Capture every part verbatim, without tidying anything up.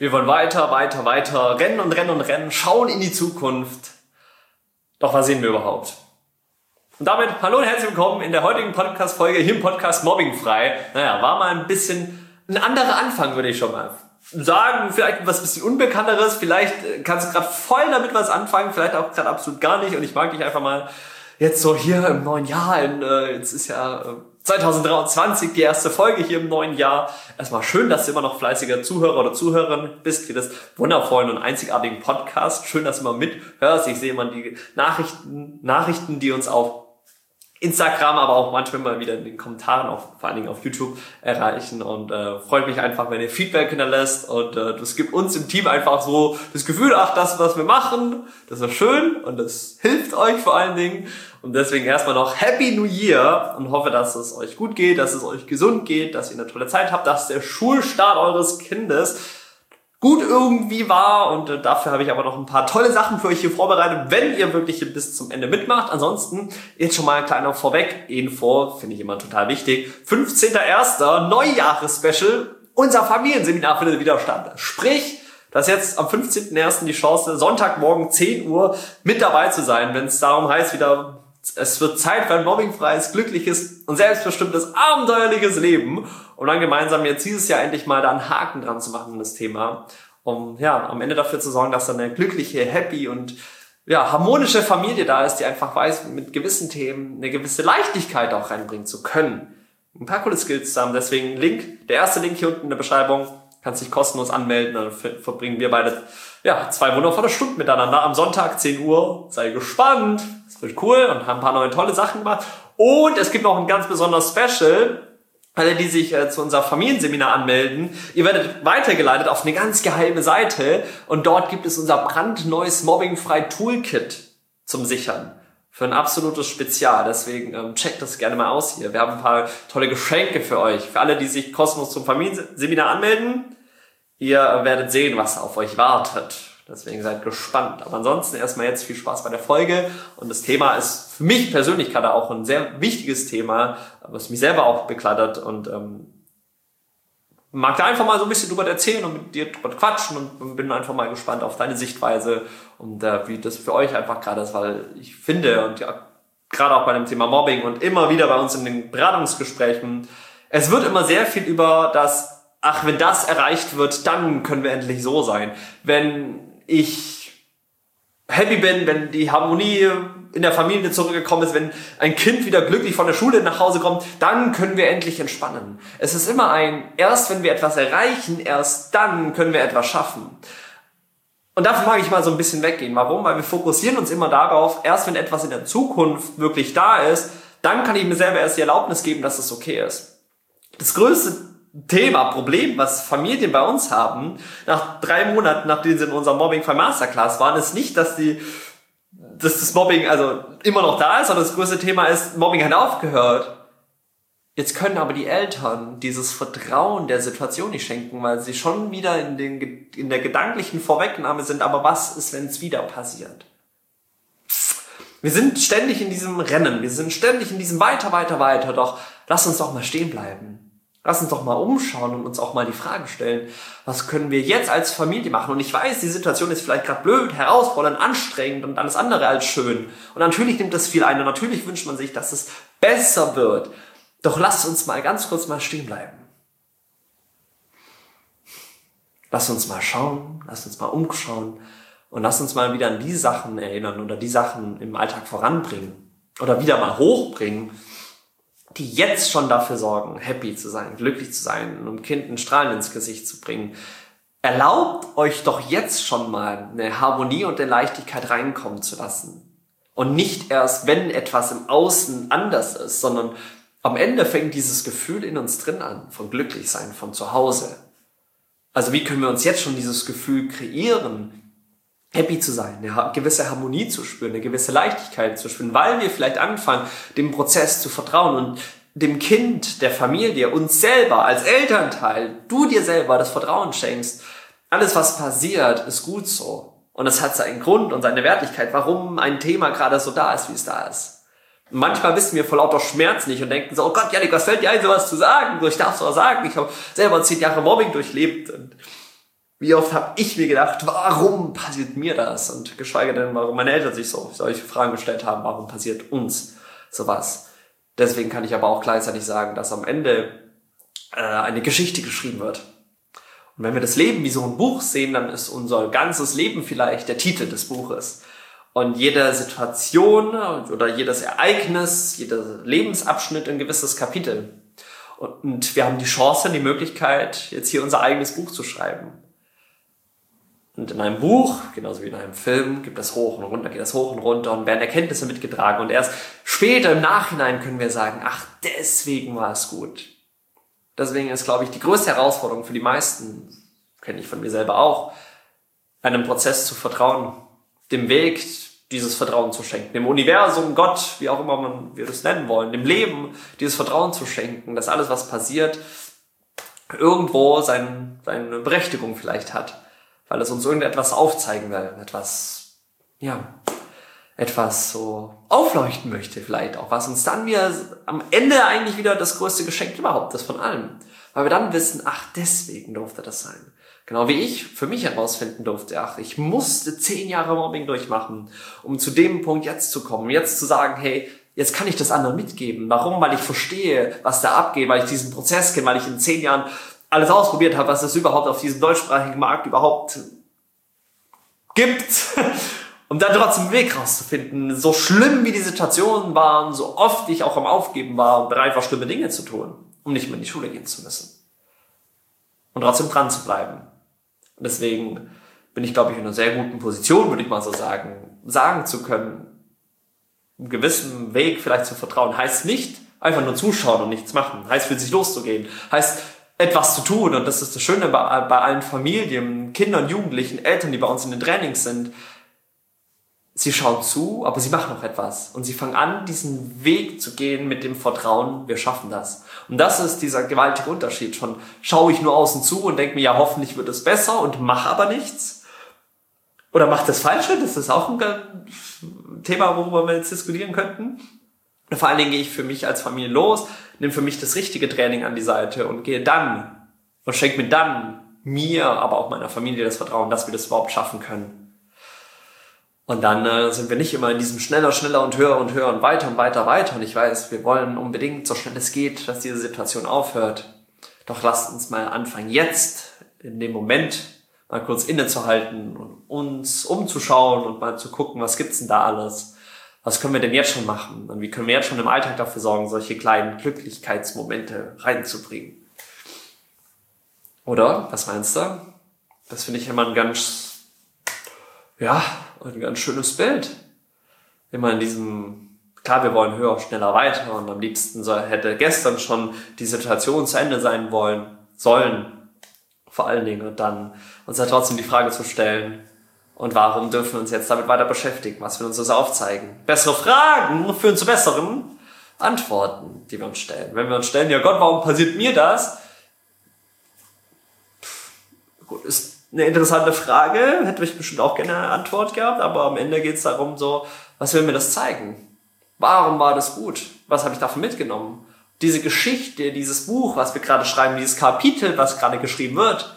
Wir wollen weiter, weiter, weiter rennen und rennen und rennen, schauen in die Zukunft. Doch was sehen wir überhaupt? Und damit hallo und herzlich willkommen in der heutigen Podcast-Folge hier im Podcast Mobbingfrei. Naja, war mal ein bisschen ein anderer Anfang, würde ich schon mal sagen. Vielleicht was bisschen Unbekannteres, vielleicht kannst du gerade voll damit was anfangen, vielleicht auch gerade absolut gar nicht. Und ich mag dich einfach mal jetzt so hier im neuen Jahr, in, äh, jetzt ist ja äh, zwanzig dreiundzwanzig, die erste Folge hier im neuen Jahr. Erstmal schön, dass du immer noch fleißiger Zuhörer oder Zuhörerin bist für das wundervollen und einzigartigen Podcast. Schön, dass du immer mithörst. Ich sehe immer die Nachrichten, Nachrichten, die uns auf Instagram, aber auch manchmal mal wieder in den Kommentaren, auf, vor allen Dingen auf YouTube erreichen und äh, freut mich einfach, wenn ihr Feedback hinterlässt und äh, das gibt uns im Team einfach so das Gefühl, ach, das, was wir machen, das ist schön und das hilft euch vor allen Dingen und deswegen erstmal noch Happy New Year und hoffe, dass es euch gut geht, dass es euch gesund geht, dass ihr eine tolle Zeit habt, dass der Schulstart eures Kindes gut irgendwie war und äh, dafür habe ich aber noch ein paar tolle Sachen für euch hier vorbereitet, wenn ihr wirklich hier bis zum Ende mitmacht. Ansonsten jetzt schon mal ein kleiner Vorweg-Info, finde ich immer total wichtig. fünfzehnter erster Neujahres-Special, unser Familienseminar findet wieder statt. Sprich, dass jetzt am fünfzehnten ersten die Chance, Sonntagmorgen zehn Uhr mit dabei zu sein, wenn es darum heißt, wieder es wird Zeit für ein mobbingfreies, glückliches und selbstbestimmtes, abenteuerliches Leben. Und dann gemeinsam jetzt dieses Jahr endlich mal da einen Haken dran zu machen, das Thema. Um ja am Ende dafür zu sorgen, dass da eine glückliche, happy und ja harmonische Familie da ist, die einfach weiß, mit gewissen Themen eine gewisse Leichtigkeit auch reinbringen zu können. Ein paar coole Skills zu haben. Deswegen Link, der erste Link hier unten in der Beschreibung. Kannst dich kostenlos anmelden. Dann verbringen wir beide ja zwei wundervolle Stunden miteinander am Sonntag, zehn Uhr. Sei gespannt. Es wird cool und haben ein paar neue tolle Sachen gemacht. Und es gibt noch ein ganz besonderes Special. Alle, die sich äh, zu unser Familienseminar anmelden, ihr werdet weitergeleitet auf eine ganz geheime Seite. Und dort gibt es unser brandneues Mobbingfrei Toolkit zum Sichern. Für ein absolutes Spezial. Deswegen ähm, checkt das gerne mal aus hier. Wir haben ein paar tolle Geschenke für euch. Für alle, die sich kostenlos zum Familienseminar anmelden. Ihr werdet sehen, was auf euch wartet. Deswegen seid gespannt. Aber ansonsten erstmal jetzt viel Spaß bei der Folge. Und das Thema ist für mich persönlich gerade auch ein sehr wichtiges Thema, was mich selber auch bekleidet. Und ähm, mag da einfach mal so ein bisschen drüber erzählen und mit dir drüber quatschen und bin einfach mal gespannt auf deine Sichtweise und äh, wie das für euch einfach gerade ist, weil ich finde und ja, gerade auch bei dem Thema Mobbing und immer wieder bei uns in den Beratungsgesprächen, es wird immer sehr viel über das, ach, wenn das erreicht wird, dann können wir endlich so sein. Wenn ich happy bin, wenn die Harmonie in der Familie zurückgekommen ist, wenn ein Kind wieder glücklich von der Schule nach Hause kommt, dann können wir endlich entspannen. Es ist immer ein, erst wenn wir etwas erreichen, erst dann können wir etwas schaffen. Und davon mag ich mal so ein bisschen weggehen. Warum? Weil wir fokussieren uns immer darauf, erst wenn etwas in der Zukunft wirklich da ist, dann kann ich mir selber erst die Erlaubnis geben, dass es okay ist. Das größte Thema, Problem, was Familien bei uns haben, nach drei Monaten, nachdem sie in unserer Mobbing-Frei Masterclass waren, ist nicht, dass die dass das Mobbing also immer noch da ist, sondern das größte Thema ist, Mobbing hat aufgehört. Jetzt können aber die Eltern dieses Vertrauen der Situation nicht schenken, weil sie schon wieder in, den, in der gedanklichen Vorwegnahme sind, aber was ist, wenn es wieder passiert? Wir sind ständig in diesem Rennen, wir sind ständig in diesem weiter, weiter, weiter, doch lass uns doch mal stehen bleiben. Lass uns doch mal umschauen und uns auch mal die Frage stellen, was können wir jetzt als Familie machen? Und ich weiß, die Situation ist vielleicht gerade blöd, herausfordernd, anstrengend und alles andere als schön. Und natürlich nimmt das viel ein und natürlich wünscht man sich, dass es besser wird. Doch lasst uns mal ganz kurz mal stehen bleiben. Lasst uns mal schauen, lasst uns mal umschauen und lasst uns mal wieder an die Sachen erinnern oder die Sachen im Alltag voranbringen oder wieder mal hochbringen, die jetzt schon dafür sorgen, happy zu sein, glücklich zu sein und um Kind ein Strahlen ins Gesicht zu bringen. Erlaubt euch doch jetzt schon mal eine Harmonie und eine Leichtigkeit reinkommen zu lassen. Und nicht erst, wenn etwas im Außen anders ist, sondern am Ende fängt dieses Gefühl in uns drin an, von glücklich sein, von zu Hause. Also wie können wir uns jetzt schon dieses Gefühl kreieren, happy zu sein, eine gewisse Harmonie zu spüren, eine gewisse Leichtigkeit zu spüren, weil wir vielleicht anfangen, dem Prozess zu vertrauen und dem Kind, der Familie, uns selber als Elternteil, du dir selber das Vertrauen schenkst. Alles, was passiert, ist gut so. Und es hat seinen Grund und seine Wertigkeit, warum ein Thema gerade so da ist, wie es da ist. Und manchmal wissen wir vor lauter Schmerz nicht und denken so, oh Gott, Janik, was fällt dir ein, sowas zu sagen? So, ich darf es doch sagen, ich habe selber zehn Jahre Mobbing durchlebt. Und Wie oft habe ich mir gedacht, warum passiert mir das? Und geschweige denn, warum meine Eltern sich so solche Fragen gestellt haben, warum passiert uns sowas? Deswegen kann ich aber auch gleichzeitig sagen, dass am Ende äh, eine Geschichte geschrieben wird. Und wenn wir das Leben wie so ein Buch sehen, dann ist unser ganzes Leben vielleicht der Titel des Buches. Und jede Situation oder jedes Ereignis, jeder Lebensabschnitt ein gewisses Kapitel. Und wir haben die Chance, die Möglichkeit, jetzt hier unser eigenes Buch zu schreiben. Und in einem Buch, genauso wie in einem Film, gibt es hoch und runter, geht das hoch und runter und werden Erkenntnisse mitgetragen. Und erst später im Nachhinein können wir sagen, ach, deswegen war es gut. Deswegen ist, glaube ich, die größte Herausforderung für die meisten, kenne ich von mir selber auch, einem Prozess zu vertrauen, dem Weg dieses Vertrauen zu schenken, dem Universum, Gott, wie auch immer man wir das nennen wollen, dem Leben dieses Vertrauen zu schenken, dass alles, was passiert, irgendwo sein, seine Berechtigung vielleicht hat, weil es uns irgendetwas aufzeigen will, etwas, ja, etwas so aufleuchten möchte vielleicht auch, was uns dann wieder am Ende eigentlich wieder das größte Geschenk überhaupt ist von allem, weil wir dann wissen, ach, deswegen durfte das sein. Genau wie ich für mich herausfinden durfte, ach, ich musste zehn Jahre Mobbing durchmachen, um zu dem Punkt jetzt zu kommen, jetzt zu sagen, hey, jetzt kann ich das anderen mitgeben. Warum? Weil ich verstehe, was da abgeht, weil ich diesen Prozess kenne, weil ich in zehn Jahren alles ausprobiert habe, was es überhaupt auf diesem deutschsprachigen Markt überhaupt gibt, um dann trotzdem einen Weg rauszufinden. So schlimm wie die Situationen waren, so oft ich auch am Aufgeben war und bereit war, schlimme Dinge zu tun, um nicht mehr in die Schule gehen zu müssen. Und trotzdem dran zu bleiben. Und deswegen bin ich, glaube ich, in einer sehr guten Position, würde ich mal so sagen, sagen zu können, einen gewissen Weg vielleicht zu vertrauen. Heißt nicht einfach nur zuschauen und nichts machen. Heißt für sich loszugehen. Heißt etwas zu tun. Und das ist das Schöne bei, bei allen Familien, Kindern, Jugendlichen, Eltern, die bei uns in den Trainings sind. Sie schauen zu, aber sie machen auch etwas. Und sie fangen an, diesen Weg zu gehen mit dem Vertrauen, wir schaffen das. Und das ist dieser gewaltige Unterschied. Schon schaue ich nur außen zu und denke mir, ja, hoffentlich wird es besser und mache aber nichts. Oder mache das Falsche, das ist auch ein Thema, worüber wir jetzt diskutieren könnten. Und vor allen Dingen gehe ich für mich als Familie los, nehme für mich das richtige Training an die Seite und gehe dann und schenke mir dann mir, aber auch meiner Familie das Vertrauen, dass wir das überhaupt schaffen können. Und dann äh, sind wir nicht immer in diesem schneller, schneller und höher und höher und weiter und weiter, weiter. Und ich weiß, wir wollen unbedingt, so schnell es geht, dass diese Situation aufhört. Doch lasst uns mal anfangen, jetzt, in dem Moment, mal kurz innezuhalten und uns umzuschauen und mal zu gucken, was gibt's denn da alles? Was können wir denn jetzt schon machen? Und wie können wir jetzt schon im Alltag dafür sorgen, solche kleinen Glücklichkeitsmomente reinzubringen? Oder? Was meinst du? Das finde ich immer ein ganz, ja, ein ganz schönes Bild. Immer in diesem, klar, wir wollen höher, schneller, weiter und am liebsten so, hätte gestern schon die Situation zu Ende sein wollen, sollen, vor allen Dingen, und dann uns ja trotzdem die Frage zu stellen, und warum dürfen wir uns jetzt damit weiter beschäftigen? Was will uns das aufzeigen? Bessere Fragen führen zu besseren Antworten, die wir uns stellen. Wenn wir uns stellen, ja Gott, warum passiert mir das? Gut, ist eine interessante Frage, hätte ich bestimmt auch gerne eine Antwort gehabt, aber am Ende geht es darum so, was will mir das zeigen? Warum war das gut? Was habe ich davon mitgenommen? Diese Geschichte, dieses Buch, was wir gerade schreiben, dieses Kapitel, was gerade geschrieben wird,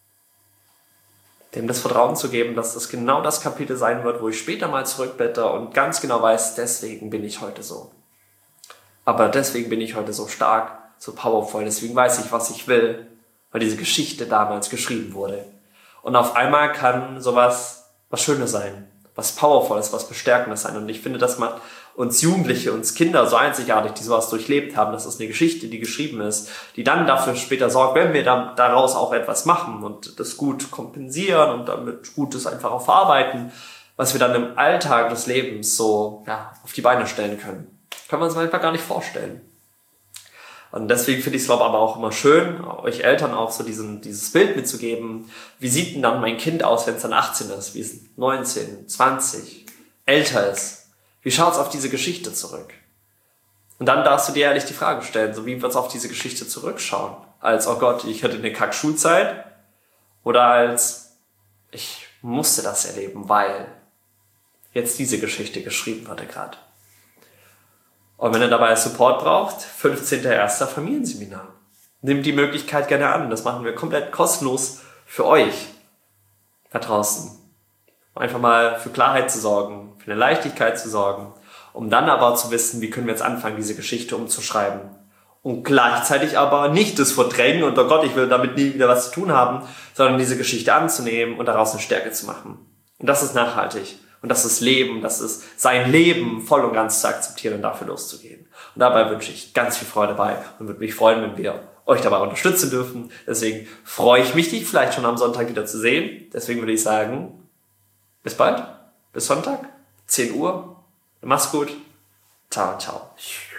dem das Vertrauen zu geben, dass das genau das Kapitel sein wird, wo ich später mal zurückblätter und ganz genau weiß, deswegen bin ich heute so. Aber deswegen bin ich heute so stark, so powerful, deswegen weiß ich, was ich will, weil diese Geschichte damals geschrieben wurde. Und auf einmal kann sowas was Schönes sein, was Powervolles, was Bestärkendes sein. Und ich finde, das macht uns Jugendliche, uns Kinder so einzigartig, die sowas durchlebt haben. Das ist eine Geschichte, die geschrieben ist, die dann dafür später sorgt, wenn wir dann daraus auch etwas machen und das gut kompensieren und damit Gutes einfach auch verarbeiten, was wir dann im Alltag des Lebens so ja, auf die Beine stellen können. Können wir uns manchmal gar nicht vorstellen. Und deswegen finde ich es, glaube ich, aber auch immer schön, euch Eltern auch so diesen, dieses Bild mitzugeben. Wie sieht denn dann mein Kind aus, wenn es dann achtzehn ist, wie es neunzehn, zwanzig, älter ist? Wie schaut es auf diese Geschichte zurück? Und dann darfst du dir ehrlich die Frage stellen, so wie wird es auf diese Geschichte zurückschauen? Als, oh Gott, ich hatte eine Kack-Schulzeit? Oder als, ich musste das erleben, weil jetzt diese Geschichte geschrieben wurde gerade. Und wenn ihr dabei Support braucht, fünfzehnter erster Familienseminar. Nehmt die Möglichkeit gerne an. Das machen wir komplett kostenlos für euch. da draußen. Um einfach mal für Klarheit zu sorgen, für eine Leichtigkeit zu sorgen, um dann aber zu wissen, wie können wir jetzt anfangen, diese Geschichte umzuschreiben. Und gleichzeitig aber nicht das verdrängen und oh Gott, ich will damit nie wieder was zu tun haben, sondern diese Geschichte anzunehmen und daraus eine Stärke zu machen. Und das ist nachhaltig. Und das ist Leben, das ist sein Leben voll und ganz zu akzeptieren und dafür loszugehen. Und dabei wünsche ich ganz viel Freude dabei und würde mich freuen, wenn wir euch dabei unterstützen dürfen. Deswegen freue ich mich, dich vielleicht schon am Sonntag wieder zu sehen. Deswegen würde ich sagen, bis bald, bis Sonntag, zehn Uhr. Mach's gut. Ciao, ciao.